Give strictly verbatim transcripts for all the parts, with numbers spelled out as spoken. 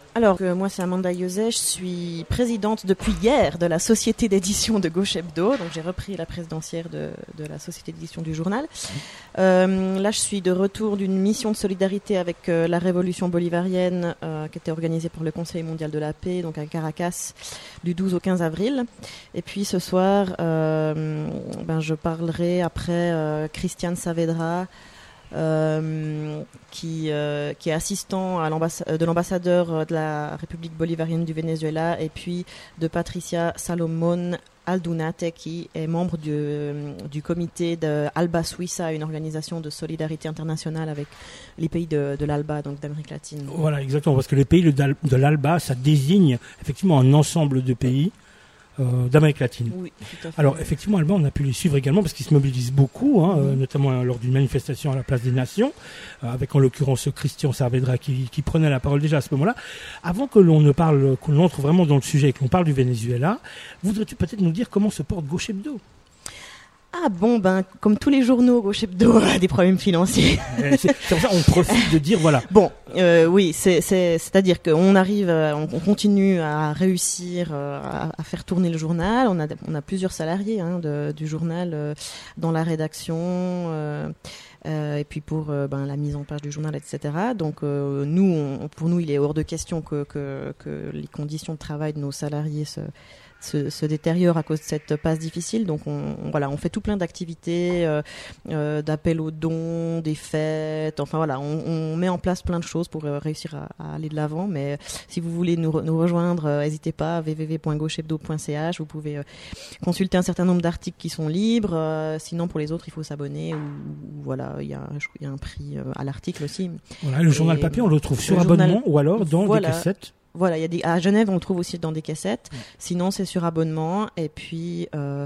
Alors, euh, moi c'est Amanda Iosé, je suis présidente depuis hier de la société d'édition de Gauche Hebdo, donc j'ai repris la présidentielle de, de la société d'édition du journal. Euh, là je suis de retour d'une mission de solidarité avec euh, la révolution bolivarienne euh, qui était organisée par le Conseil mondial de la paix, donc à Caracas, du douze au quinze avril. Et puis ce soir, euh, ben, je parlerai après euh, Christian Saavedra, Euh, qui, euh, qui est assistant à l'ambass- de l'ambassadeur de la République bolivarienne du Venezuela, et puis de Patricia Salomón Aldunate, qui est membre du, du comité de Alba Suiza, une organisation de solidarité internationale avec les pays de, de l'Alba, donc d'Amérique latine. Voilà, exactement, parce que les pays de, de l'Alba, ça désigne effectivement un ensemble de pays Euh, d'Amérique latine. Oui, tout à fait. Alors effectivement, Alba, on a pu les suivre également parce qu'ils se mobilisent beaucoup, hein, mmh. euh, notamment euh, lors d'une manifestation à la Place des Nations, euh, avec en l'occurrence Christian Saavedra qui, qui prenait la parole déjà à ce moment-là. Avant que l'on ne parle, qu'on entre vraiment dans le sujet et que l'on parle du Venezuela, voudrais-tu peut-être nous dire comment se porte Gauche Hebdo ? Ah bon, ben comme tous les journaux, Gauche Hebdo a des problèmes financiers. c'est, c'est pour ça qu'on profite de dire voilà. Bon, euh, oui, c'est, c'est, c'est-à-dire qu'on arrive, à, on, on continue à réussir euh, à, à faire tourner le journal. On a, on a plusieurs salariés hein, de, du journal euh, dans la rédaction. Euh, Euh, et puis pour euh, ben, la mise en page du journal, et cetera. Donc euh, nous, on, pour nous, il est hors de question que, que, que les conditions de travail de nos salariés se, se, se détériorent à cause de cette passe difficile. Donc on, on, voilà, on fait tout plein d'activités, euh, euh, d'appels aux dons, des fêtes. Enfin voilà, on, on met en place plein de choses pour euh, réussir à, à aller de l'avant. Mais euh, si vous voulez nous, re, nous rejoindre, euh, n'hésitez pas, w w w point gauche hebdo point c h. Vous pouvez euh, consulter un certain nombre d'articles qui sont libres. Euh, sinon, pour les autres, il faut s'abonner ou, ou voilà. Il y, a, il y a un prix à l'article aussi. Voilà, le journal et papier, on le trouve sur abonnement journal, ou alors dans voilà, des cassettes. Voilà, il y a des, à Genève, on le trouve aussi dans des cassettes. Ouais. Sinon, c'est sur abonnement. Et puis, euh,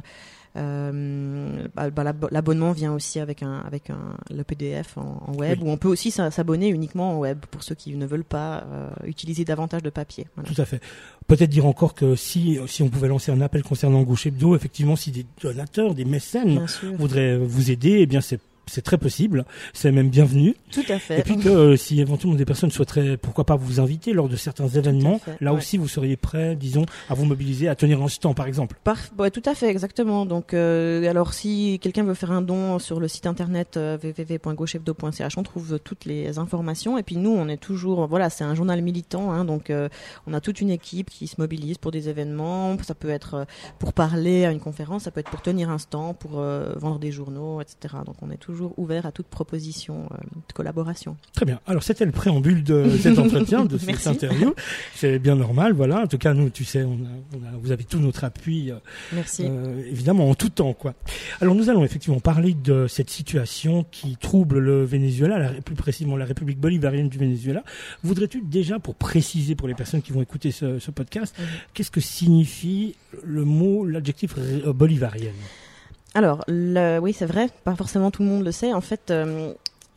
euh, bah, bah, l'abonnement vient aussi avec un, avec un, le P D F en, en web, oui. Où on peut aussi s'abonner uniquement en web pour ceux qui ne veulent pas euh, utiliser davantage de papier. Voilà. Tout à fait. Peut-être dire encore que si, si on pouvait lancer un appel concernant Gauche Hebdo, effectivement, si des donateurs, des mécènes voudraient vous aider, eh bien, c'est c'est très possible, c'est même bienvenu. Tout à fait. Et puis que euh, si éventuellement des personnes souhaiteraient, pourquoi pas vous inviter lors de certains événements, là ouais. aussi vous seriez prêt, disons, à vous mobiliser, à tenir un stand par exemple. Par, ouais, tout à fait, exactement. Donc, euh, alors si quelqu'un veut faire un don sur le site internet euh, w w w point gauche hebdo point c h, on trouve toutes les informations. Et puis nous, on est toujours, voilà, c'est un journal militant, hein, donc euh, on a toute une équipe qui se mobilise pour des événements. Ça peut être euh, pour parler à une conférence, ça peut être pour tenir un stand, pour euh, vendre des journaux, et cetera. Donc on est toujours ouvert à toute proposition euh, de collaboration. Très bien. Alors c'était le préambule de cet entretien, de cette interview. C'est bien normal, voilà. En tout cas, nous, tu sais, on a, on a, vous avez tout notre appui. Euh, Merci. Euh, évidemment, en tout temps, quoi. Alors nous allons effectivement parler de cette situation qui trouble le Venezuela, la, plus précisément la République bolivarienne du Venezuela. Voudrais-tu déjà, pour préciser pour les personnes qui vont écouter ce, ce podcast, mmh. qu'est-ce que signifie le mot, l'adjectif euh, bolivarienne ? Alors, le, oui, c'est vrai, pas forcément tout le monde le sait. En fait, euh,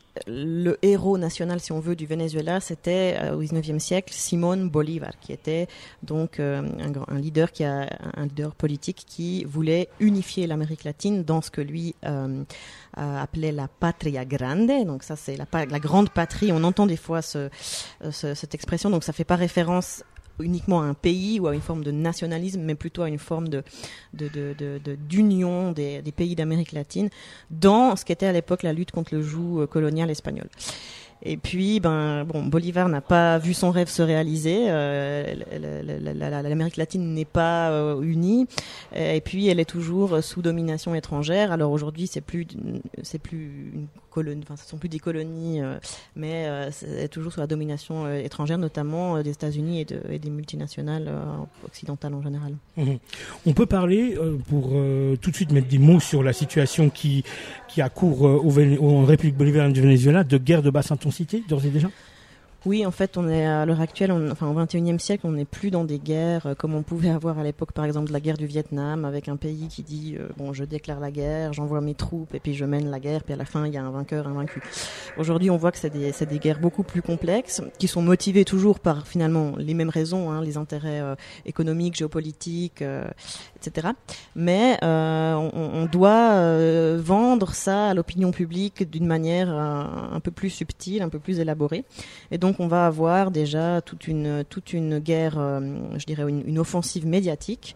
le héros national, si on veut, du Venezuela, c'était euh, au dix-neuvième siècle Simón Bolívar, qui était donc euh, un, un leader qui a un leader politique qui voulait unifier l'Amérique latine dans ce que lui euh, euh, appelait la patria grande. Donc ça, c'est la, la grande patrie. On entend des fois ce, ce, cette expression, donc ça fait pas référence uniquement à un pays ou à une forme de nationalisme, mais plutôt à une forme de, de, de, de, de d'union des, des pays d'Amérique latine dans ce qu'était à l'époque la lutte contre le joug colonial espagnol. Et puis, ben, bon, Bolivar n'a pas vu son rêve se réaliser. Euh, la, la, la, L'Amérique latine n'est pas euh, unie, et puis elle est toujours sous domination étrangère. Alors aujourd'hui, c'est plus, c'est plus une colonie, enfin, ce sont plus des colonies, euh, mais euh, c'est toujours sous la domination euh, étrangère, notamment euh, des États-Unis et, de, et des multinationales euh, occidentales en général. Mmh. On peut parler, euh, pour euh, tout de suite mettre des mots sur la situation qui qui a cours euh, au Véné- en République bolivarienne du Venezuela, de guerre de basse intensité, d'ores et déjà ? Oui, en fait, on est à l'heure actuelle, on, enfin au vingt et unième siècle, on n'est plus dans des guerres euh, comme on pouvait avoir à l'époque, par exemple, de la guerre du Vietnam, avec un pays qui dit euh, bon, je déclare la guerre, j'envoie mes troupes et puis je mène la guerre, puis à la fin il y a un vainqueur, un vaincu. Aujourd'hui, on voit que c'est des, c'est des guerres beaucoup plus complexes, qui sont motivées toujours par finalement les mêmes raisons, hein, les intérêts euh, économiques, géopolitiques, euh, et cetera. Mais euh, on, on doit euh, vendre ça à l'opinion publique d'une manière euh, un peu plus subtile, un peu plus élaborée. Et donc on va avoir déjà toute une toute une guerre, euh, je dirais une, une offensive médiatique.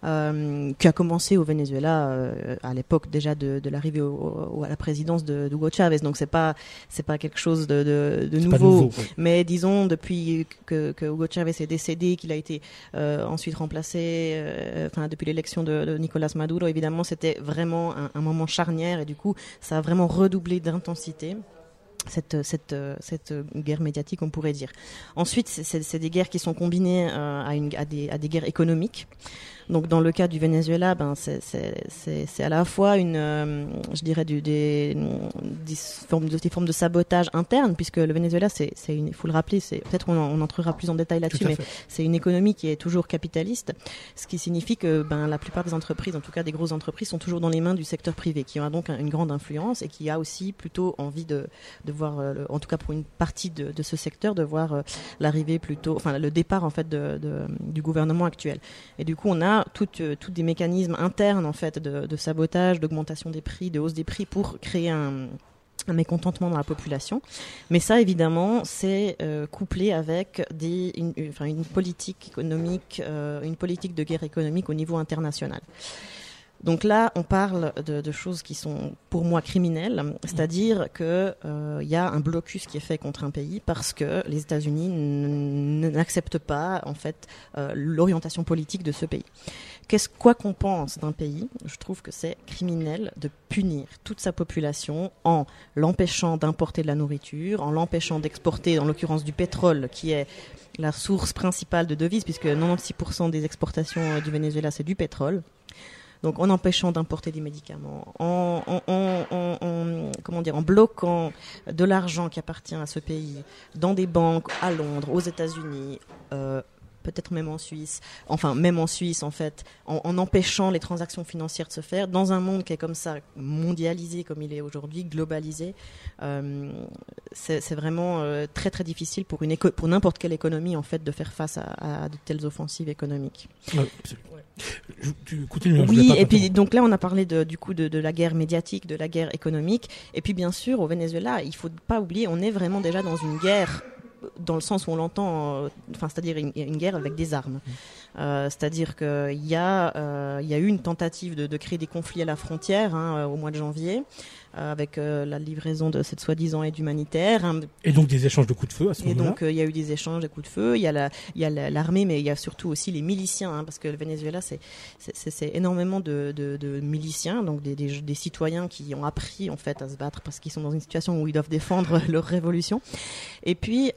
Euh, qui a commencé au Venezuela euh, à l'époque déjà de, de l'arrivée au, au, à la présidence de, de Hugo Chavez, donc c'est pas c'est pas quelque chose de, de, de nouveau, nouveau oui. Mais disons depuis que, que Hugo Chavez est décédé, qu'il a été euh, ensuite remplacé, euh, enfin depuis l'élection de, de Nicolás Maduro, évidemment c'était vraiment un, un moment charnière et du coup ça a vraiment redoublé d'intensité. Cette, cette, cette guerre médiatique, on pourrait dire. Ensuite, c'est, c'est, c'est des guerres qui sont combinées euh, à, une, à, des, à des guerres économiques. Donc, dans le cas du Venezuela, ben, c'est, c'est, c'est, c'est à la fois une, euh, je dirais, du, des, des, formes de, des formes de sabotage interne, puisque le Venezuela, c'est, c'est une, il faut le rappeler, c'est, peut-être on, on entrera plus en détail là-dessus, mais c'est une économie qui est toujours capitaliste, ce qui signifie que ben, la plupart des entreprises, en tout cas des grosses entreprises, sont toujours dans les mains du secteur privé, qui a donc une grande influence et qui a aussi plutôt envie de, de voir, euh, en tout cas pour une partie de, de ce secteur, de voir euh, l'arrivée plutôt, enfin le départ en fait de, de, du gouvernement actuel. Et du coup, on a toutes euh, toutes des mécanismes internes en fait de, de sabotage, d'augmentation des prix, de hausse des prix pour créer un un mécontentement dans la population. Mais ça, évidemment, c'est euh, couplé avec des, une, une, enfin, une politique économique, euh, une politique de guerre économique au niveau international. Donc là, on parle de, de choses qui sont pour moi criminelles, c'est-à-dire que euh, y a un blocus qui est fait contre un pays parce que les États-Unis n- n'acceptent pas en fait euh, l'orientation politique de ce pays. Qu'est-ce quoi qu'on pense d'un pays, je trouve que c'est criminel de punir toute sa population en l'empêchant d'importer de la nourriture, en l'empêchant d'exporter, en l'occurrence du pétrole, qui est la source principale de devises, puisque quatre-vingt-dix pour cent des exportations du Venezuela c'est du pétrole. Donc en empêchant d'importer des médicaments, en, en, en, en, en, comment dire, en bloquant de l'argent qui appartient à ce pays dans des banques à Londres, aux États-Unis, euh, peut-être même en Suisse, enfin même en Suisse en fait, en, en empêchant les transactions financières de se faire, dans un monde qui est comme ça, mondialisé comme il est aujourd'hui, globalisé, euh, c'est, c'est vraiment euh, très très difficile pour, une éco- pour n'importe quelle économie en fait de faire face à, à de telles offensives économiques. Ouais, absolument. Ouais. Je, tu, continue, oui, et puis donc là on a parlé de, du coup de, de la guerre médiatique, de la guerre économique, et puis bien sûr au Venezuela, il faut pas oublier, on est vraiment déjà dans une guerre dans le sens où on l'entend, euh, enfin, c'est-à-dire une, une guerre avec des armes. Euh, c'est-à-dire qu'il y, euh, y a eu une tentative de, de créer des conflits à la frontière hein, au mois de janvier, euh, avec euh, la livraison de cette soi-disant aide humanitaire. Hein. Et donc des échanges de coups de feu à ce Et moment-là. Et donc il euh, y a eu des échanges de coups de feu, il y a, la, y a la, l'armée, mais il y a surtout aussi les miliciens, hein, parce que le Venezuela, c'est, c'est, c'est, c'est énormément de, de, de miliciens, donc des, des, des citoyens qui ont appris en fait à se battre parce qu'ils sont dans une situation où ils doivent défendre leur révolution. Et puis,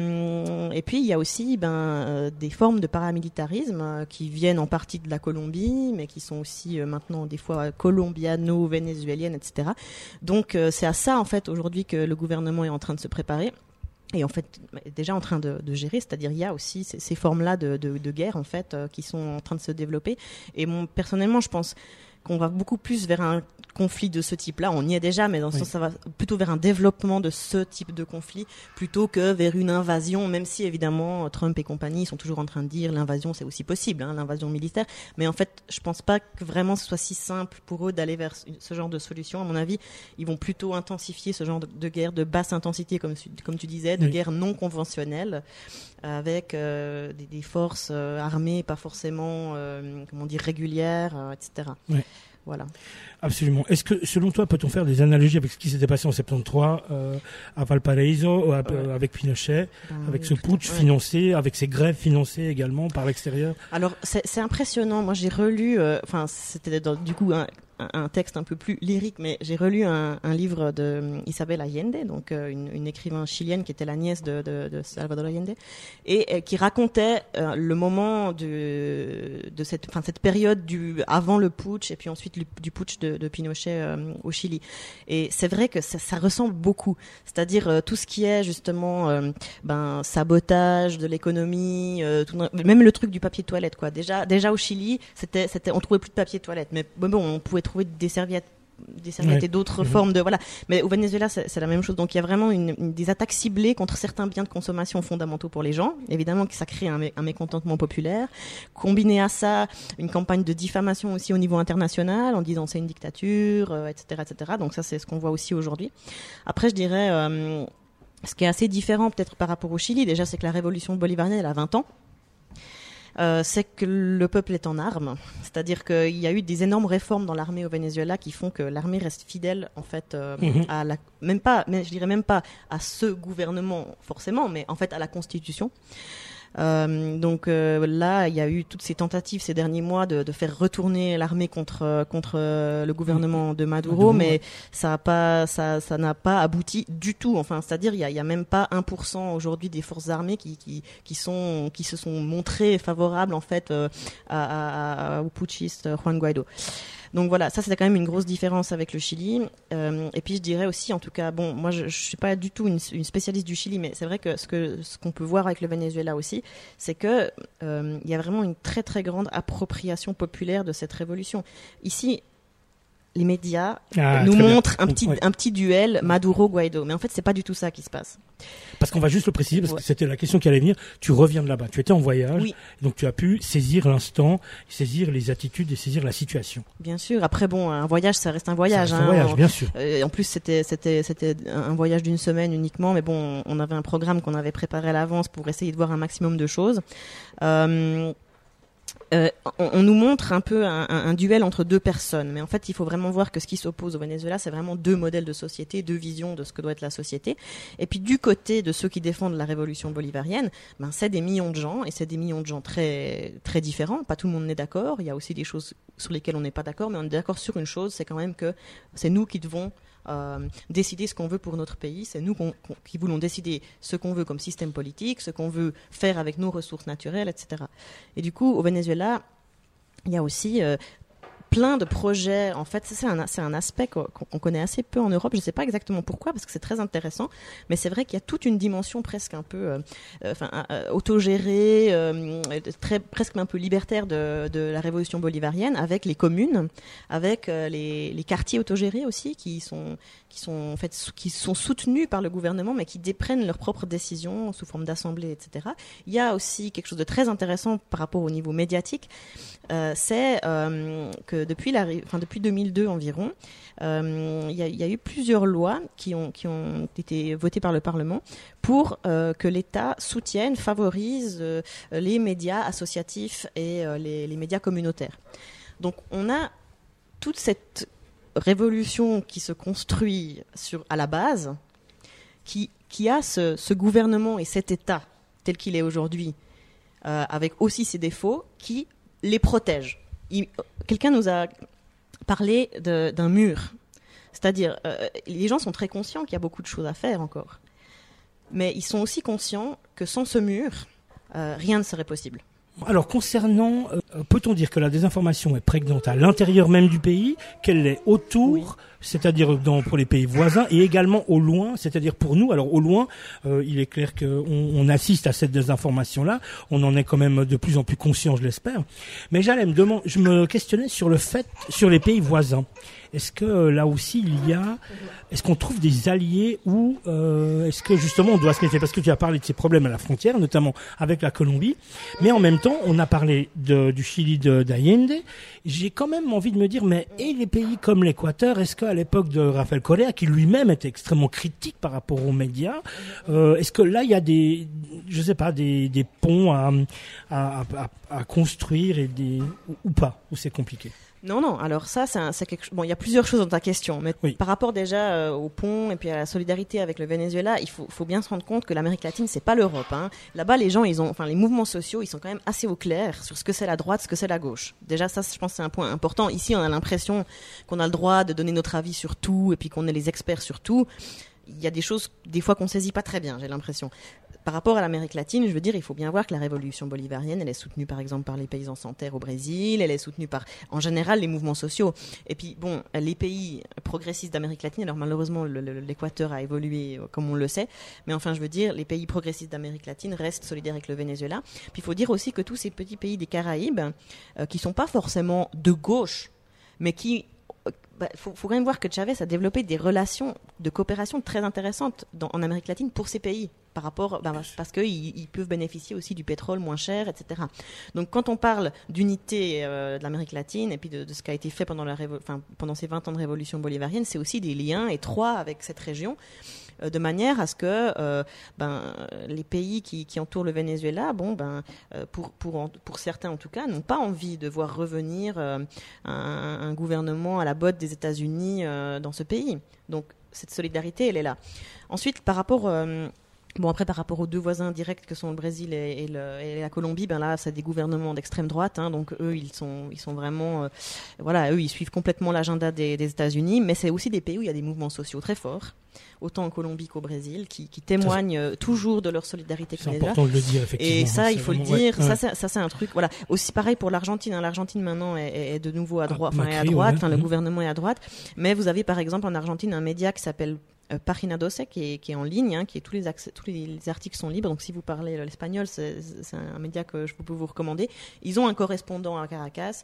euh, et puis il y a aussi ben, euh, des formes de paramilitarisme euh, qui viennent en partie de la Colombie, mais qui sont aussi euh, maintenant des fois colombiano-vénézuéliennes, et cetera. Donc euh, c'est à ça en fait aujourd'hui que le gouvernement est en train de se préparer. Et en fait, déjà en train de, de gérer, c'est-à-dire il y a aussi ces, ces formes-là de, de, de guerre en fait euh, qui sont en train de se développer. Et mon, personnellement, je pense qu'on va beaucoup plus vers un conflit de ce type-là. On y est déjà, mais dans ce oui. sens, ça va plutôt vers un développement de ce type de conflit plutôt que vers une invasion, même si évidemment Trump et compagnie sont toujours en train de dire l'invasion c'est aussi possible, hein, l'invasion militaire. Mais en fait, je pense pas que vraiment ce soit si simple pour eux d'aller vers ce genre de solution. À mon avis, ils vont plutôt intensifier ce genre de, de guerre de basse intensité, comme, comme tu disais, de oui. guerre non conventionnelle, avec euh, des, des forces euh, armées, pas forcément, euh, comment dire, régulières, euh, et cetera. Oui. Voilà. Absolument. Est-ce que, selon toi, peut-on faire des analogies avec ce qui s'était passé en soixante-treize euh, à Valparaiso, euh, ouais. avec Pinochet, ben, avec ce putsch ouais. financé, avec ces grèves financées également par l'extérieur? Alors, c'est, c'est impressionnant. Moi, j'ai relu, enfin, euh, c'était dans, du coup un, un texte un peu plus lyrique, mais j'ai relu un, un livre de Isabel Allende, donc euh, une, une écrivain chilienne qui était la nièce de, de, de Salvador Allende, et, et qui racontait euh, le moment de, de cette, enfin, cette période du avant le putsch et puis ensuite du, du putsch de, de Pinochet euh, au Chili. Et c'est vrai que ça, ça ressemble beaucoup, c'est-à-dire euh, tout ce qui est justement euh, ben sabotage de l'économie, euh, tout, même le truc du papier toilette, quoi. Déjà, déjà au Chili, c'était, c'était, on trouvait plus de papier toilette, mais bon, on pouvait trouver des serviettes des serviettes Ouais. et d'autres Mmh. formes de voilà. Mais au Venezuela, c'est, c'est la même chose. Donc il y a vraiment une, une, des attaques ciblées contre certains biens de consommation fondamentaux pour les gens. Évidemment que ça crée un, mé- un mécontentement populaire. Combiné à ça, une campagne de diffamation aussi au niveau international en disant c'est une dictature, euh, et cetera, et cetera. Donc ça, c'est ce qu'on voit aussi aujourd'hui. Après, je dirais, euh, ce qui est assez différent peut-être par rapport au Chili, déjà, c'est que la révolution bolivarienne, elle a vingt ans. Euh, c'est que le peuple est en armes, c'est-à-dire qu'il y a eu des énormes réformes dans l'armée au Venezuela qui font que l'armée reste fidèle en fait euh, Mhm. à la, même pas, mais je dirais même pas à ce gouvernement forcément, mais en fait à la Constitution. Euh, donc euh, là, il y a eu toutes ces tentatives ces derniers mois de, de faire retourner l'armée contre contre euh, le gouvernement de Maduro, Maduro, mais ouais. ça a pas ça ça n'a pas abouti du tout. Enfin, c'est-à-dire il y a, il y a même pas un pour cent aujourd'hui des forces armées qui qui qui sont qui se sont montrées favorables en fait euh, à, à, à, au putschiste Juan Guaido. Donc voilà, ça c'était quand même une grosse différence avec le Chili. Euh, et puis je dirais aussi, en tout cas, bon, moi je, je suis pas du tout une, une spécialiste du Chili, mais c'est vrai que ce que ce qu'on peut voir avec le Venezuela aussi, c'est que euh, il y a vraiment une très très grande appropriation populaire de cette révolution. Ici, les médias Ah, nous très bien. montrent un petit Ouais. un petit duel Maduro-Guaido, mais en fait c'est pas du tout ça qui se passe. Parce qu'on va juste le préciser, parce Ouais. que c'était la question qui allait venir. Tu reviens de là-bas, tu étais en voyage, Oui. donc tu as pu saisir l'instant, saisir les attitudes et saisir la situation. Bien sûr. Après bon, un voyage ça reste un voyage. Ça reste un hein. voyage, bien sûr. Euh, en plus, c'était c'était c'était un voyage d'une semaine uniquement, mais bon, on avait un programme qu'on avait préparé à l'avance pour essayer de voir un maximum de choses. Euh, euh, on, on nous montre un peu un, un, un duel entre deux personnes, mais en fait, il faut vraiment voir que ce qui s'oppose au Venezuela, c'est vraiment deux modèles de société, deux visions de ce que doit être la société. Et puis du côté de ceux qui défendent la révolution bolivarienne, ben c'est des millions de gens, et c'est des millions de gens très très différents. Pas tout le monde n'est d'accord. Il y a aussi des choses sur lesquelles on n'est pas d'accord, mais on est d'accord sur une chose, c'est quand même que c'est nous qui devons Euh, décider ce qu'on veut pour notre pays. C'est nous qu'on, qu'on, qui voulons décider ce qu'on veut comme système politique, ce qu'on veut faire avec nos ressources naturelles, et cetera. Et du coup, au Venezuela, il y a aussi euh, plein de projets. En fait, c'est un, c'est un aspect qu'on, qu'on connaît assez peu en Europe. Je ne sais pas exactement pourquoi, parce que c'est très intéressant. Mais c'est vrai qu'il y a toute une dimension presque un peu euh, euh, enfin, euh, autogérée, euh, très, presque un peu libertaire de, de la révolution bolivarienne, avec les communes, avec euh, les, les quartiers autogérés aussi, qui sont, qui, sont, en fait, sou- qui sont soutenus par le gouvernement, mais qui déprennent leurs propres décisions sous forme d'assemblée, et cetera. Il y a aussi quelque chose de très intéressant par rapport au niveau médiatique. Euh, c'est euh, que depuis, la, enfin, depuis deux mille deux environ, euh, il y a, il y a eu plusieurs lois qui ont, qui ont été votées par le Parlement pour euh, que l'État soutienne, favorise euh, les médias associatifs et euh, les, les médias communautaires. Donc on a toute cette révolution qui se construit sur, à la base, qui, qui a ce, ce gouvernement et cet État tel qu'il est aujourd'hui, euh, avec aussi ses défauts, qui les protège. Il, quelqu'un nous a parlé de, d'un mur. C'est-à-dire, euh, les gens sont très conscients qu'il y a beaucoup de choses à faire encore. Mais ils sont aussi conscients que sans ce mur, euh, rien ne serait possible. Alors concernant, euh, peut-on dire que la désinformation est prégnante à l'intérieur même du pays, qu'elle l'est autour, Oui. c'est-à-dire dans, pour les pays voisins, et également au loin, c'est-à-dire pour nous. Alors au loin, euh, il est clair qu'on on assiste à cette désinformation-là, on en est quand même de plus en plus conscient, je l'espère. Mais j'allais me demander, je me questionnais sur le fait, sur les pays voisins. Est-ce que euh, là aussi il y a, est-ce qu'on trouve des alliés ou euh, est-ce que justement on doit se méfier, parce que tu as parlé de ces problèmes à la frontière, notamment avec la Colombie, mais en même temps on a parlé de, du Chili de, d'Allende. J'ai quand même envie de me dire, mais et les pays comme l'Équateur, est-ce qu'à l'époque de Rafael Correa, qui lui-même était extrêmement critique par rapport aux médias, euh, est-ce que là il y a des, je sais pas, des, des ponts à, à, à, à construire et des ou, ou pas, ou c'est compliqué? Non, non. Alors ça, c'est, un, c'est quelque chose. Bon, il y a plusieurs choses dans ta question, mais Oui. par rapport déjà euh, au pont et puis à la solidarité avec le Venezuela, il faut, faut bien se rendre compte que l'Amérique latine, c'est pas l'Europe. Hein. Là-bas, les gens, ils ont, enfin, les mouvements sociaux, ils sont quand même assez au clair sur ce que c'est la droite, ce que c'est la gauche. Déjà, ça, je pense, c'est un point important. Ici, on a l'impression qu'on a le droit de donner notre avis sur tout et puis qu'on est les experts sur tout. Il y a des choses, des fois, qu'on saisit pas très bien. J'ai l'impression. Par rapport à l'Amérique latine, je veux dire, il faut bien voir que la révolution bolivarienne, elle est soutenue par exemple par les paysans sans terre au Brésil, elle est soutenue par, en général, les mouvements sociaux. Et puis, bon, les pays progressistes d'Amérique latine, alors malheureusement, le, le, l'Équateur a évolué comme on le sait, mais enfin, je veux dire, les pays progressistes d'Amérique latine restent solidaires avec le Venezuela. Puis il faut dire aussi que tous ces petits pays des Caraïbes, euh, qui sont pas forcément de gauche, mais qui bah, faut, faut quand même voir que Chavez a développé des relations de coopération très intéressantes dans, en Amérique latine pour ces pays, par rapport, bah, parce qu'ils ils peuvent bénéficier aussi du pétrole moins cher, et cetera. Donc quand on parle d'unité euh, de l'Amérique latine et puis de, de ce qui a été fait pendant, la révo- enfin, pendant ces vingt ans de révolution bolivarienne, c'est aussi des liens étroits avec cette région, euh, de manière à ce que euh, ben, les pays qui, qui entourent le Venezuela, bon, ben, euh, pour, pour, en, pour certains en tout cas, n'ont pas envie de voir revenir euh, un, un gouvernement à la botte des États-Unis euh, dans ce pays. Donc cette solidarité, elle est là. Ensuite, par rapport... Euh, Bon, après, par rapport aux deux voisins directs que sont le Brésil et, et, le, et la Colombie, ben là, c'est des gouvernements d'extrême droite, hein, donc eux, ils sont, ils sont vraiment, euh, voilà, eux, ils suivent complètement l'agenda des, des États-Unis, mais c'est aussi des pays où il y a des mouvements sociaux très forts, autant en Colombie qu'au Brésil, qui, qui témoignent euh, toujours de leur solidarité. C'est important de le dire, effectivement. Et ça, il faut le dire. Ouais, ça, ouais. c'est, ça, c'est un truc. Voilà. Aussi pareil pour l'Argentine. Hein. L'Argentine maintenant est, est de nouveau à droite, enfin, ah, est à droite. Enfin, ouais. le mmh. gouvernement est à droite. Mais vous avez par exemple en Argentine un média qui s'appelle Euh, Página douze qui est, qui est en ligne, hein, qui est tous les, accès, tous les, les articles sont libres. Donc si vous parlez l'espagnol, c'est, c'est un média que je peux vous recommander. Ils ont un correspondant à Caracas,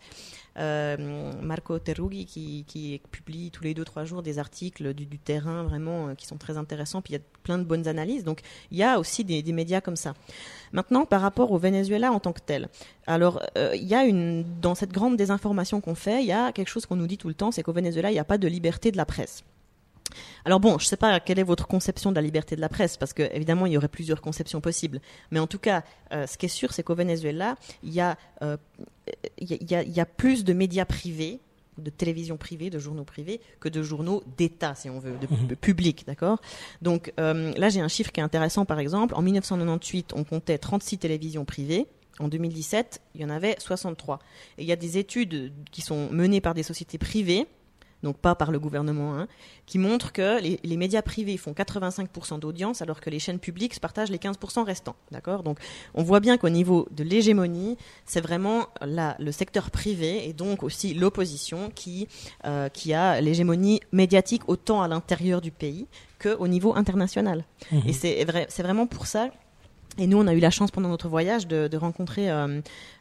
euh, Marco Terrugui, qui, qui publie tous les deux trois jours des articles du, du terrain vraiment euh, qui sont très intéressants. Puis il y a plein de bonnes analyses. Donc il y a aussi des, des médias comme ça. Maintenant, par rapport au Venezuela en tant que tel, alors euh, il y a une dans cette grande désinformation qu'on fait, il y a quelque chose qu'on nous dit tout le temps, c'est qu'au Venezuela il n'y a pas de liberté de la presse. Alors bon, je ne sais pas quelle est votre conception de la liberté de la presse, parce qu'évidemment, il y aurait plusieurs conceptions possibles. Mais en tout cas, euh, ce qui est sûr, c'est qu'au Venezuela, il y a, euh, il y a, il y a plus de médias privés, de télévision privée, de journaux privés, que de journaux d'État, si on veut, de Mmh. public, d'accord ? Donc euh, là, j'ai un chiffre qui est intéressant, par exemple. En dix-neuf cent quatre-vingt-dix-huit, on comptait trente-six télévisions privées. En deux mille dix-sept, il y en avait soixante-trois. Et il y a des études qui sont menées par des sociétés privées, donc pas par le gouvernement, hein, qui montrent que les, les médias privés font quatre-vingt-cinq pour cent d'audience alors que les chaînes publiques se partagent les quinze pour cent restants. D'accord ? Donc on voit bien qu'au niveau de l'hégémonie, c'est vraiment la, le secteur privé et donc aussi l'opposition qui, euh, qui a l'hégémonie médiatique autant à l'intérieur du pays qu'au niveau international. Mmh. Et c'est, vrai, c'est vraiment pour ça. Et nous, on a eu la chance pendant notre voyage de, de rencontrer euh,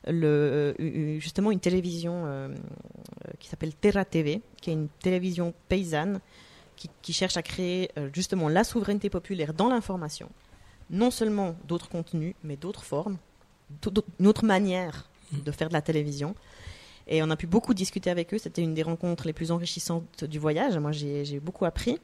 le, euh, justement une télévision euh, qui s'appelle Terra T V, qui est une télévision paysanne qui, qui cherche à créer euh, justement la souveraineté populaire dans l'information. Non seulement d'autres contenus, mais d'autres formes, une autre manière de faire de la télévision. Et on a pu beaucoup discuter avec eux. C'était une des rencontres les plus enrichissantes du voyage. Moi, j'ai, j'ai beaucoup appris.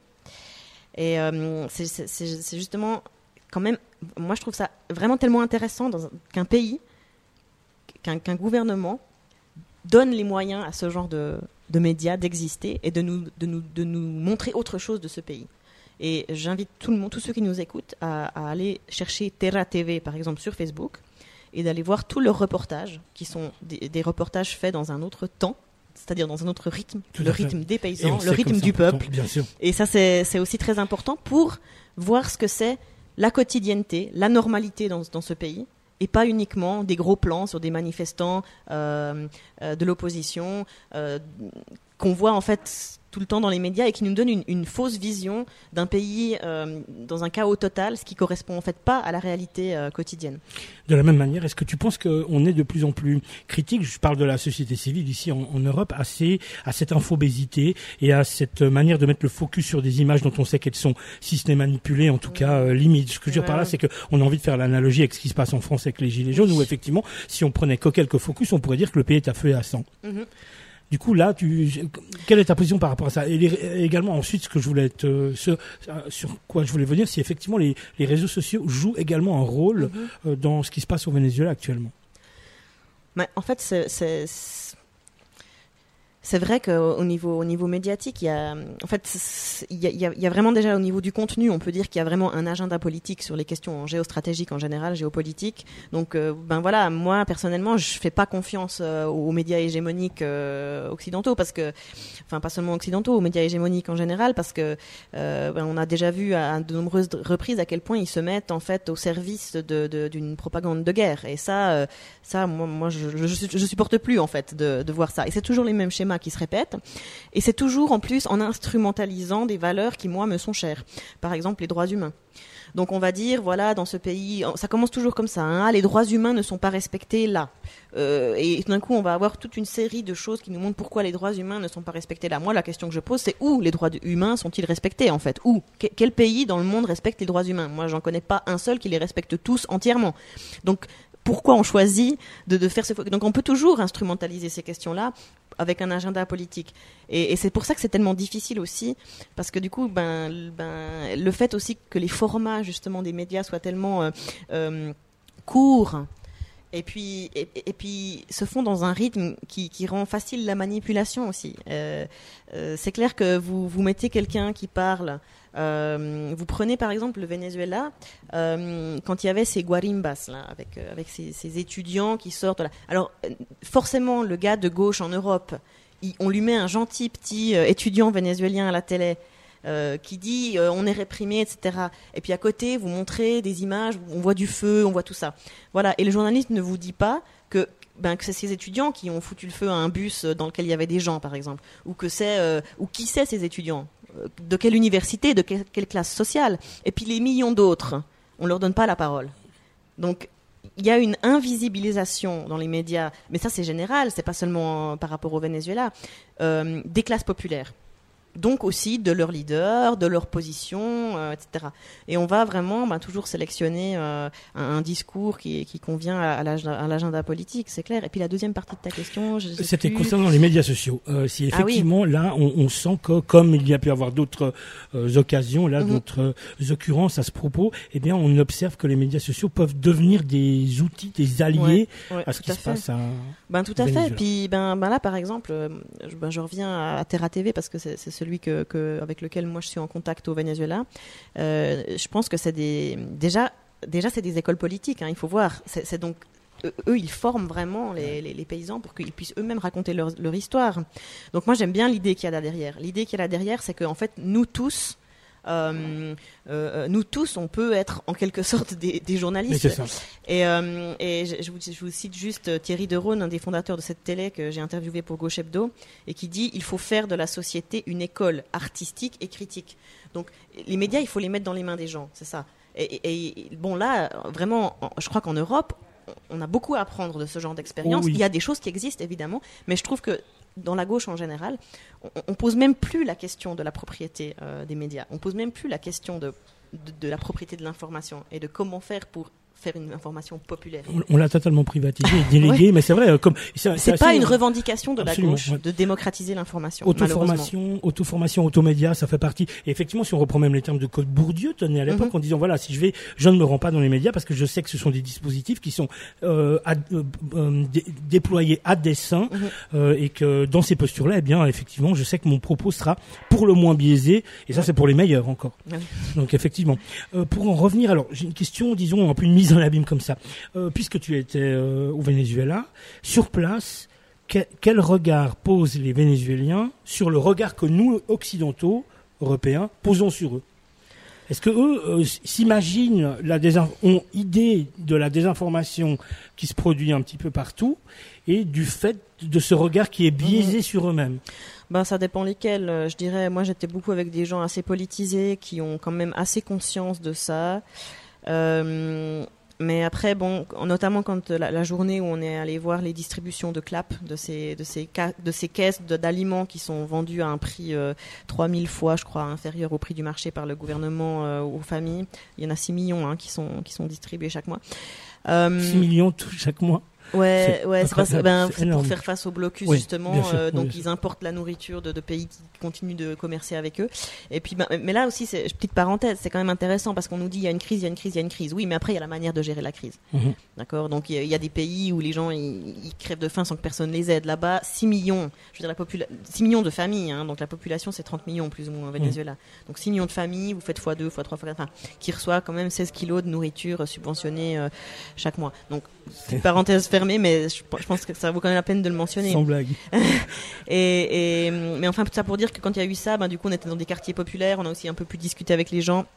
Et euh, c'est, c'est, c'est justement... quand même, moi je trouve ça vraiment tellement intéressant dans un, qu'un pays, qu'un, qu'un gouvernement donne les moyens à ce genre de, de médias d'exister et de nous, de, nous, de nous montrer autre chose de ce pays. Et j'invite tout le monde, tous ceux qui nous écoutent à, à aller chercher Terra T V par exemple sur Facebook et d'aller voir tous leurs reportages qui sont des, des reportages faits dans un autre temps, c'est-à-dire dans un autre rythme, tout le rythme des paysans, le rythme du peuple. Bien sûr. Et ça c'est, c'est aussi très important pour voir ce que c'est la quotidienneté, la normalité dans, dans ce pays, et pas uniquement des gros plans sur des manifestants euh, euh, de l'opposition euh, qu'on voit en fait tout le temps dans les médias et qui nous donne une, une fausse vision d'un pays euh, dans un chaos total, ce qui correspond en fait pas à la réalité euh, quotidienne. De la même manière, est-ce que tu penses qu'on est de plus en plus critique, je parle de la société civile ici en, en Europe, à, ces, à cette infobésité et à cette manière de mettre le focus sur des images dont on sait qu'elles sont, si ce n'est manipulées, en tout mmh. cas euh, limites. Ce que je veux dire par là, c'est qu'on a envie de faire l'analogie avec ce qui se passe en France avec les Gilets jaunes, où effectivement, si on prenait que quelques focus, on pourrait dire que le pays est à feu et à sang. Mmh. Du coup, là, tu, quelle est ta position par rapport à ça ? Et les, également, ensuite, ce que je voulais te, ce, sur quoi je voulais venir, c'est effectivement les, les réseaux sociaux jouent également un rôle mm-hmm. euh, dans ce qui se passe au Venezuela actuellement. Mais en fait, c'est, c'est, c'est vrai qu'au niveau, au niveau médiatique, il y a, en fait, il y a, il y a, il y a vraiment déjà au niveau du contenu, on peut dire qu'il y a vraiment un agenda politique sur les questions géostratégiques en général, géopolitiques. Donc, euh, ben voilà, moi personnellement, je fais pas confiance euh, aux médias hégémoniques euh, occidentaux, parce que, enfin, pas seulement occidentaux, aux médias hégémoniques en général, parce que euh, ben, on a déjà vu à de nombreuses reprises à quel point ils se mettent en fait au service de, de, d'une propagande de guerre. Et ça, euh, ça, moi, moi, je, je, je supporte plus en fait de, de voir ça. Et c'est toujours les mêmes schémas qui se répètent, et c'est toujours en plus en instrumentalisant des valeurs qui moi me sont chères, par exemple les droits humains. Donc on va dire, voilà, dans ce pays, ça commence toujours comme ça, hein, les droits humains ne sont pas respectés là. Euh, et tout d'un coup, on va avoir toute une série de choses qui nous montrent pourquoi les droits humains ne sont pas respectés là. Moi, la question que je pose, c'est où les droits humains sont-ils respectés, en fait? Où? Que- Quel pays dans le monde respecte les droits humains? Moi, j'en connais pas un seul qui les respecte tous entièrement. Donc, pourquoi on choisit de, de faire ce... Donc, on peut toujours instrumentaliser ces questions-là avec un agenda politique. Et, et c'est pour ça que c'est tellement difficile aussi, parce que du coup, ben, ben, le fait aussi que les formats, justement, des médias soient tellement euh, euh, courts, et puis, et, et puis se font dans un rythme qui, qui rend facile la manipulation aussi. Euh, euh, c'est clair que vous, vous mettez quelqu'un qui parle... Euh, vous prenez par exemple le Venezuela, euh, quand il y avait ces guarimbas là, avec euh, avec ces, ces étudiants qui sortent là. Alors euh, forcément le gars de gauche en Europe, il, on lui met un gentil petit euh, étudiant vénézuélien à la télé euh, qui dit euh, on est réprimé, et cetera. Et puis à côté vous montrez des images, on voit du feu, on voit tout ça. Voilà. Et le journaliste ne vous dit pas que Ben, que c'est ces étudiants qui ont foutu le feu à un bus dans lequel il y avait des gens, par exemple, ou que c'est, euh, ou qui c'est ces étudiants, euh, de quelle université, de quelle, quelle classe sociale, et puis les millions d'autres, on leur donne pas la parole. Donc il y a une invisibilisation dans les médias, mais ça c'est général, c'est pas seulement par rapport au Venezuela, euh, des classes populaires. Donc aussi de leurs leaders, de leur position, euh, et cetera. Et on va vraiment ben, toujours sélectionner euh, un, un discours qui, qui convient à, à, l'agenda, à l'agenda politique, c'est clair. Et puis la deuxième partie de ta question, je sais c'était plus... concernant les médias sociaux. Euh, si effectivement ah oui. là, on, on sent que comme il y a pu avoir d'autres euh, occasions, là, mm-hmm. d'autres euh, occurrences à ce propos, eh bien, on observe que les médias sociaux peuvent devenir des outils, des alliés ouais, ouais, à ce qui à se fait. passe à Ben tout à Venezuela. fait. Puis ben, ben là, par exemple, euh, je, ben, je reviens à Terra T V parce que c'est, c'est celui que, que, avec lequel moi je suis en contact au Venezuela. Euh, je pense que c'est des déjà déjà c'est des écoles politiques. Hein, il faut voir. C'est, c'est donc eux, ils forment vraiment les, les, les paysans pour qu'ils puissent eux-mêmes raconter leur, leur histoire. Donc moi j'aime bien l'idée qu'il y a là derrière. L'idée qu'il y a là derrière, c'est que en fait nous tous Euh, euh, nous tous, on peut être en quelque sorte des, des journalistes. Mais c'est ça. Et, euh, et je, je, vous, je vous cite juste Thierry Deroon, un des fondateurs de cette télé que j'ai interviewé pour Gauche Hebdo, et qui dit il faut faire de la société une école artistique et critique. Donc les médias, il faut les mettre dans les mains des gens, c'est ça. Et, et, et bon là, vraiment, je crois qu'en Europe, on a beaucoup à apprendre de ce genre d'expérience. Oh oui. Il y a des choses qui existent évidemment, mais je trouve que dans la gauche en général, on, on pose même plus la question de la propriété euh, des médias. On pose même plus la question de, de, de la propriété de l'information et de comment faire pour faire une information populaire. On, on l'a totalement privatisé et délégué, ouais. Mais c'est vrai, comme c'est, c'est, c'est pas assez, une revendication de absolument, la gauche ouais. de démocratiser l'information. Auto-formation, auto-formation, automédia, ça fait partie. Et effectivement, si on reprend même les termes de Code Bourdieu, tenait à l'époque, mm-hmm. en disant voilà, si je vais, je ne me rends pas dans les médias parce que je sais que ce sont des dispositifs qui sont euh, à, euh, euh, dé, déployés à dessein mm-hmm. euh, et que dans ces postures-là, eh bien, effectivement, je sais que mon propos sera pour le moins biaisé. Et ça, c'est pour les meilleurs encore. Mm-hmm. Donc effectivement, euh, pour en revenir, alors j'ai une question, disons, un peu une mise dans l'abîme comme ça. Euh, puisque tu étais euh, au Venezuela, sur place, que, quel regard posent les Vénézuéliens sur le regard que nous, occidentaux, européens, posons sur eux? Est-ce que eux euh, s'imaginent, la désin- ont idée de la désinformation qui se produit un petit peu partout et du fait de ce regard qui est biaisé mmh. sur eux-mêmes? Ben, ça dépend lesquels. Je dirais, moi j'étais beaucoup avec des gens assez politisés qui ont quand même assez conscience de ça. Euh, Mais après, bon, notamment quand la, la journée où on est allé voir les distributions de clap, de ces, de ces, ca- de ces caisses de, d'aliments qui sont vendues à un prix euh, trois mille fois, je crois, inférieur au prix du marché par le gouvernement euh, aux familles. Il y en a six millions hein, qui sont, qui sont distribués chaque mois. Euh, six millions tout, chaque mois. Ouais, c'est ouais, c'est, parce, ben, c'est c'est pour faire face au blocus oui, justement. Euh, donc oui, ils importent la nourriture de, de pays qui continuent de commercer avec eux. Et puis, ben, mais là aussi, c'est petite parenthèse, c'est quand même intéressant parce qu'on nous dit il y a une crise, il y a une crise, il y a une crise. Oui, mais après il y a la manière de gérer la crise. Mm-hmm. D'accord. Donc il y, y a des pays où les gens ils, ils crèvent de faim sans que personne les aide. Là-bas, six millions. Je veux dire la popula- six millions de familles. Hein, donc la population c'est trente millions plus ou moins au Venezuela. Mm-hmm. Donc six millions de familles, vous faites fois deux, fois trois, fois quatre, enfin, qui reçoivent quand même seize kilos de nourriture subventionnée euh, chaque mois. Donc petite parenthèse fermée, mais je Je pense que ça vaut quand même la peine de le mentionner. Sans blague. et, et, mais enfin, tout ça pour dire que quand il y a eu ça, ben, du coup, on était dans des quartiers populaires, on a aussi un peu pu discuter avec les gens.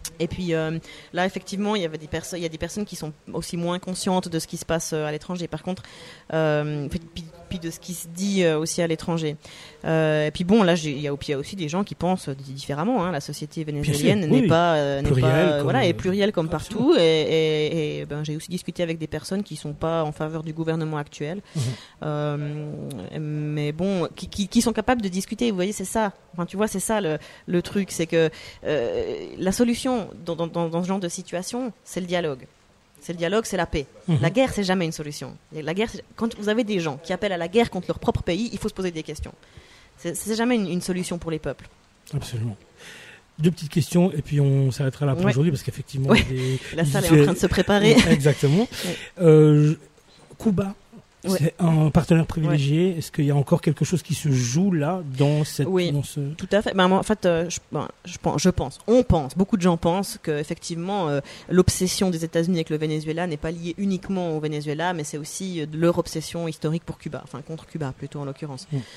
Et puis euh, là, effectivement, il y avait des personnes, il y a des personnes qui sont aussi moins conscientes de ce qui se passe euh, à l'étranger. Par contre, euh, puis, puis de ce qui se dit euh, aussi à l'étranger. Euh, et puis bon, là, il y a, y a aussi des gens qui pensent différemment. Hein. La société vénézuélienne n'est oui, pas, euh, n'est plurielle, pas, comme, voilà, est plurielle comme absolument. partout. Et, et, et ben, j'ai aussi discuté avec des personnes qui sont pas en faveur du gouvernement actuel, mmh. euh, mais bon, qui, qui, qui sont capables de discuter. Vous voyez, c'est ça. Enfin, tu vois, c'est ça le, le truc, c'est que euh, la solution Dans, dans, dans ce genre de situation, c'est le dialogue. C'est le dialogue, c'est la paix. Mmh. La guerre, c'est jamais une solution. La guerre, quand vous avez des gens qui appellent à la guerre contre leur propre pays, il faut se poser des questions. C'est, c'est jamais une, une solution pour les peuples. Absolument. Deux petites questions et puis on s'arrêtera là pour ouais. aujourd'hui parce qu'effectivement... Ouais. Des... La salle est en train de se préparer. Exactement. Ouais. Euh, Cuba, ouais. c'est un partenaire privilégié. Ouais. Est-ce qu'il y a encore quelque chose qui se joue là dans cette... Oui, dans ce... tout à fait. Ben, en fait, euh, je, ben, je, pense, je pense, on pense, beaucoup de gens pensent qu'effectivement, euh, l'obsession des États-Unis avec le Venezuela n'est pas liée uniquement au Venezuela, mais c'est aussi euh, leur obsession historique pour Cuba, enfin contre Cuba plutôt en l'occurrence. Mm.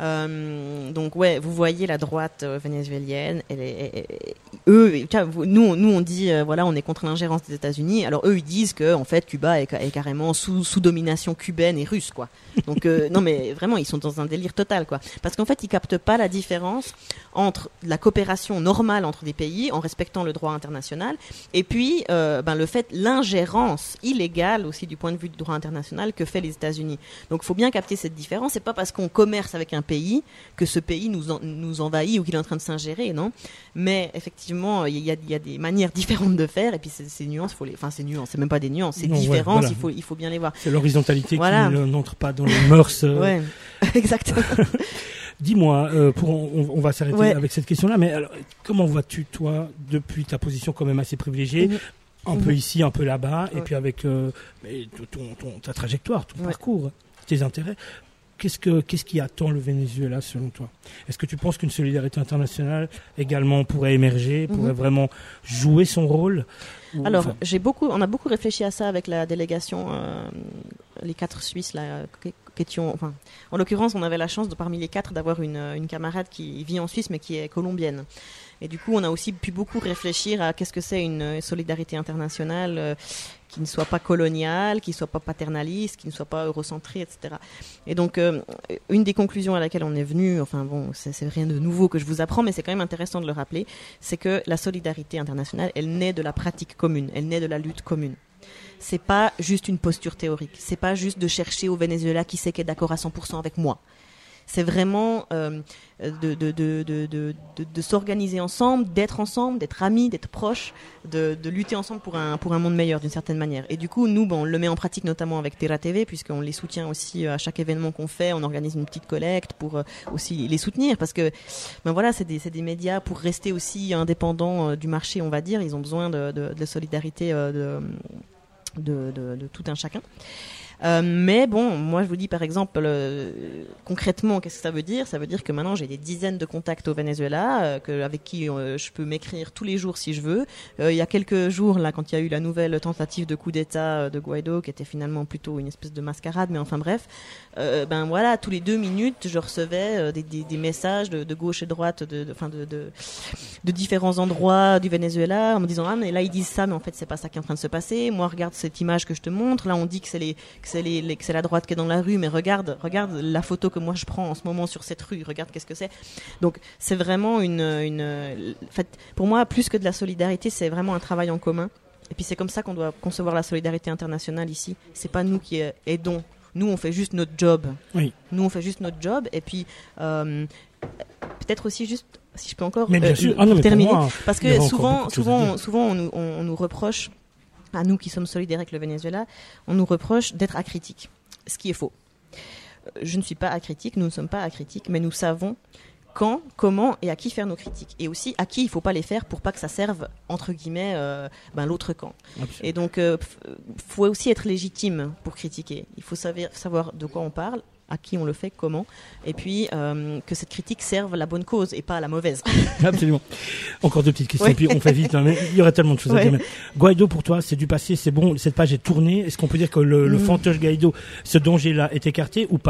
Euh, donc ouais, vous voyez la droite euh, vénézuélienne, elle est, elle, elle, eux, nous, nous on dit euh, voilà, on est contre l'ingérence des États-Unis. Alors eux, ils disent que en fait, Cuba est, est carrément sous, sous domination cubaine et russe, quoi. Donc euh, non, mais vraiment, ils sont dans un délire total, quoi. Parce qu'en fait, ils captent pas la différence entre la coopération normale entre des pays en respectant le droit international et puis euh, ben le fait l'ingérence illégale aussi du point de vue du droit international que fait les États-Unis. Donc, faut bien capter cette différence. C'est pas parce qu'on commerce avec un pays que ce pays nous, en, nous envahit ou qu'il est en train de s'ingérer, non. Mais effectivement, il y a, y a des manières différentes de faire et puis ces, ces nuances, faut les, enfin ces nuances, c'est même pas des nuances, ces non, différences, ouais, voilà. il faut, il faut bien les voir. C'est l'horizontalité voilà. qui n'entre pas dans les mœurs. Euh... Ouais, exactement. Dis-moi, euh, pour, on, on va s'arrêter ouais. avec cette question-là, mais alors, comment vois-tu, toi, depuis ta position quand même assez privilégiée, mmh. un mmh. peu ici, un peu là-bas, ouais. et puis avec euh, ton, ton, ta trajectoire, ton ouais. parcours, tes intérêts, Qu'est-ce, que, qu'est-ce qui attend le Venezuela selon toi ? Est-ce que tu penses qu'une solidarité internationale également pourrait émerger, pourrait mmh. vraiment jouer son rôle ? Ou, Alors, enfin... j'ai beaucoup, on a beaucoup réfléchi à ça avec la délégation, euh, les quatre Suisses là, qui, qui étions, enfin, en l'occurrence, on avait la chance de parmi les quatre d'avoir une, une camarade qui vit en Suisse mais qui est colombienne. Et du coup, on a aussi pu beaucoup réfléchir à qu'est-ce que c'est une solidarité internationale euh, qui ne soit pas coloniale, qui ne soit pas paternaliste, qui ne soit pas eurocentrée, et cetera. Et donc, euh, une des conclusions à laquelle on est venu, enfin bon, c'est, c'est rien de nouveau que je vous apprends, mais c'est quand même intéressant de le rappeler, c'est que la solidarité internationale, elle naît de la pratique commune, elle naît de la lutte commune. C'est pas juste une posture théorique, c'est pas juste de chercher au Venezuela qui sait qui est d'accord à cent pour cent avec moi. C'est vraiment euh, de, de, de, de, de, de, de s'organiser ensemble, d'être ensemble, d'être amis, d'être proches, de, de lutter ensemble pour un, pour un monde meilleur d'une certaine manière. Et du coup, nous, bon, on le met en pratique notamment avec Terra T V, puisqu'on les soutient aussi à chaque événement qu'on fait. On organise une petite collecte pour euh, aussi les soutenir, parce que ben voilà, c'est des, c'est des médias pour rester aussi indépendants euh, du marché, on va dire. Ils ont besoin de, de, de solidarité euh, de, de, de, de tout un chacun. Euh, mais bon, moi je vous dis par exemple, euh, concrètement, qu'est-ce que ça veut dire ? Ça veut dire que maintenant j'ai des dizaines de contacts au Venezuela, euh, que, avec qui euh, je peux m'écrire tous les jours si je veux. Euh, il y a quelques jours, là, quand il y a eu la nouvelle tentative de coup d'État de Guaido, qui était finalement plutôt une espèce de mascarade, mais enfin bref, euh, ben voilà, tous les deux minutes, je recevais euh, des, des, des messages de, de gauche et de droite, de, de, fin de, de, de différents endroits du Venezuela, en me disant ah mais là ils disent ça, mais en fait c'est pas ça qui est en train de se passer. Moi regarde cette image que je te montre, là on dit que c'est les C'est, les, les, c'est la droite qui est dans la rue, mais regarde, regarde la photo que moi je prends en ce moment sur cette rue, regarde qu'est-ce que c'est. Donc c'est vraiment une, une, en fait, pour moi, plus que de la solidarité, c'est vraiment un travail en commun. Et puis c'est comme ça qu'on doit concevoir la solidarité internationale ici. C'est pas nous qui aidons, nous on fait juste notre job. Oui. Nous on fait juste notre job, et puis euh, peut-être aussi juste, si je peux encore mais bien euh, sûr. Ah non, mais terminer, pour moi, parce que souvent, souvent, souvent on nous, on, on nous reproche, à nous qui sommes solidaires avec le Venezuela, on nous reproche d'être acritiques, ce qui est faux. Je ne suis pas acritique, nous ne sommes pas acritiques, mais nous savons quand, comment et à qui faire nos critiques. Et aussi à qui il ne faut pas les faire pour pas que ça serve, entre guillemets, euh, ben, l'autre camp. Absolument. Et donc, il euh, faut aussi être légitime pour critiquer. Il faut savoir, savoir de quoi on parle, à qui on le fait, comment, et puis euh, que cette critique serve la bonne cause et pas à la mauvaise. Absolument. Encore deux petites questions, oui. Puis on fait vite, hein, mais il y aurait tellement de choses ouais. à dire. Mais Guaido, pour toi, c'est du passé, c'est bon, cette page est tournée. Est-ce qu'on peut dire que le, mm. le fantoche Guaido, ce danger-là, est écarté ou pas ?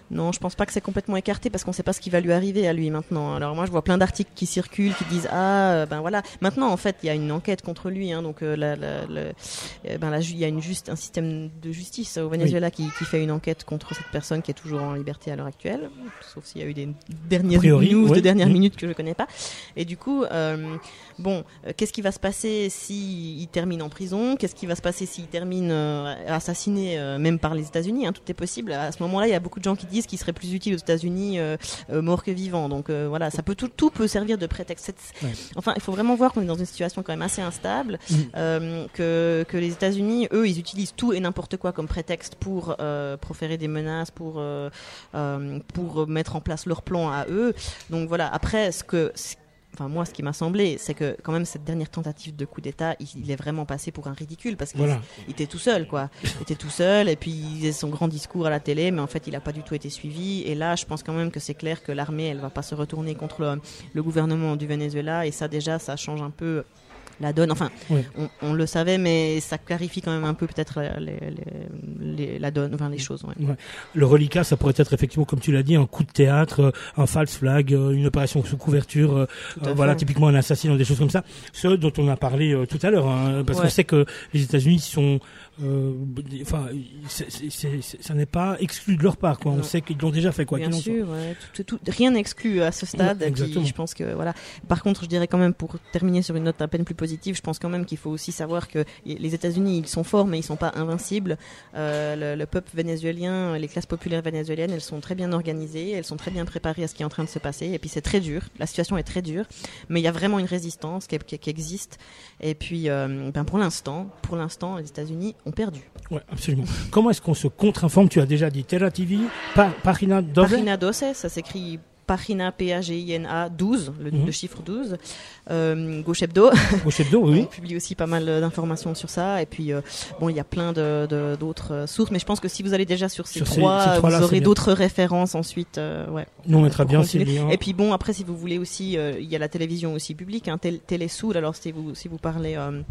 Non, je pense pas que c'est complètement écarté parce qu'on sait pas ce qui va lui arriver à lui maintenant. Alors moi, je vois plein d'articles qui circulent, qui disent ah, euh, ben voilà. Maintenant, en fait, il y a une enquête contre lui, hein, donc euh, la, la, la, euh, ben là, il y a une juste un système de justice au Venezuela oui. qui, qui fait une enquête contre cette personne qui est toujours en liberté à l'heure actuelle, sauf s'il y a eu des dernières priori, news ouais. de dernière mmh. minute que je connais pas. Et du coup, euh, bon, euh, qu'est-ce qui va se passer s'il termine en prison? Qu'est-ce qui va se passer s'il termine euh, assassiné, euh, même par les États-Unis, hein, tout est possible. À ce moment-là, il y a beaucoup de gens qui disent qu'il serait plus utile aux États-Unis euh, euh, mort que vivant. Donc euh, voilà, ça peut tout, tout peut servir de prétexte. Ouais. Enfin, il faut vraiment voir qu'on est dans une situation quand même assez instable, mmh. euh, que que les États-Unis, eux, ils utilisent tout et n'importe quoi comme prétexte pour euh, proférer des menaces, pour euh, euh, pour mettre en place leur plan à eux. Donc voilà. Après, ce que ce Enfin, moi, ce qui m'a semblé, c'est que quand même cette dernière tentative de coup d'État, il, il est vraiment passé pour un ridicule parce qu'il voilà. il était tout seul, quoi. Il était tout seul et puis il faisait son grand discours à la télé, mais en fait, il n'a pas du tout été suivi. Et là, je pense quand même que c'est clair que l'armée, elle va pas se retourner contre le, le gouvernement du Venezuela et ça, déjà, ça change un peu la donne. Enfin, oui. on, on le savait, mais ça clarifie quand même un peu peut-être les, les, les, la donne, enfin les choses. Ouais. Ouais. Le reliquat, ça pourrait être effectivement, comme tu l'as dit, un coup de théâtre, un false flag, une opération sous couverture, euh, voilà, typiquement un assassinat, des choses comme ça. Ce dont on a parlé euh, tout à l'heure, hein, parce ouais. qu'on sait que les États-Unis sont, euh, enfin, c'est, c'est, c'est, ça n'est pas exclu de leur part, quoi. Non. On sait qu'ils l'ont déjà fait, quoi. Bien sûr, ouais. tout, tout, tout, rien n'est exclu à ce stade. Ouais, et puis, je pense que voilà. Par contre, je dirais quand même, pour terminer sur une note à peine plus positive, je pense quand même qu'il faut aussi savoir que les États-Unis, ils sont forts, mais ils sont pas invincibles. Euh, le, le peuple vénézuélien, les classes populaires vénézuéliennes, elles sont très bien organisées, elles sont très bien préparées à ce qui est en train de se passer. Et puis c'est très dur, la situation est très dure, mais il y a vraiment une résistance qui, qui, qui existe. Et puis, euh, ben pour l'instant, pour l'instant, les États-Unis ont perdu. Ouais, absolument. Comment est-ce qu'on se contre-informe? Tu as déjà dit Terra T V, pa- Página doce. Página doce, ça s'écrit Página, P A G I N A douze, le, mmh. le chiffre douze. Euh, Gauche Hebdo. Gauche Hebdo, oui. On publie aussi pas mal d'informations sur ça. Et puis, euh, bon, il y a plein de, de, d'autres sources. Mais je pense que si vous allez déjà sur ces sur trois, ces, ces trois-là, vous aurez d'autres références ensuite. Euh, ouais. Nous, on mettra bien ces liens. Et puis, bon, après, si vous voulez aussi, euh, il y a la télévision aussi publique, hein, Tel- Télésoul. Alors, si vous, si vous parlez... Euh,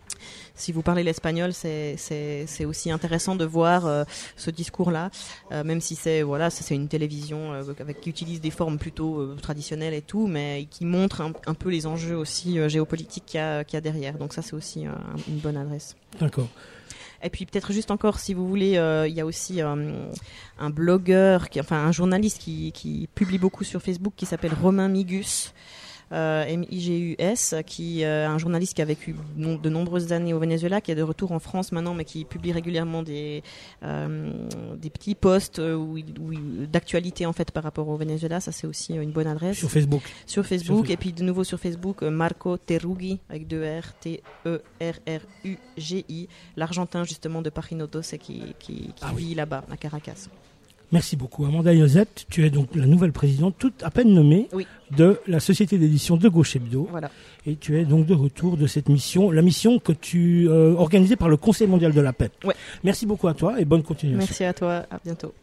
Si vous parlez l'espagnol, c'est, c'est, c'est aussi intéressant de voir euh, ce discours-là, euh, même si c'est voilà, c'est, c'est une télévision euh, avec qui utilise des formes plutôt euh, traditionnelles et tout, mais qui montre un, un peu les enjeux aussi euh, géopolitiques qu'il y a, qu'il y a derrière. Donc ça, c'est aussi euh, une bonne adresse. D'accord. Et puis peut-être juste encore, si vous voulez, euh, il y a aussi euh, un blogueur, qui, enfin un journaliste qui, qui publie beaucoup sur Facebook, qui s'appelle Romain Migus. Euh, M I G U S, qui est euh, un journaliste qui a vécu non, de nombreuses années au Venezuela, qui est de retour en France maintenant, mais qui publie régulièrement des euh, des petits posts où, où, d'actualité en fait par rapport au Venezuela. Ça, c'est aussi une bonne adresse. Sur Facebook. Sur Facebook, sur Facebook. Et puis de nouveau sur Facebook, Marco Terugui avec deux R, T E R R U G I, l'Argentin justement de Página doce qui qui, qui ah vit oui. là-bas à Caracas. Merci beaucoup. Amanda Iosette, tu es donc la nouvelle présidente, toute à peine nommée, oui. de la société d'édition de Gauche Hebdo. Voilà. Et tu es donc de retour de cette mission, la mission que tu euh, organisée par le Conseil mondial de la paix. Ouais. Merci beaucoup à toi et bonne continuation. Merci à toi, à bientôt.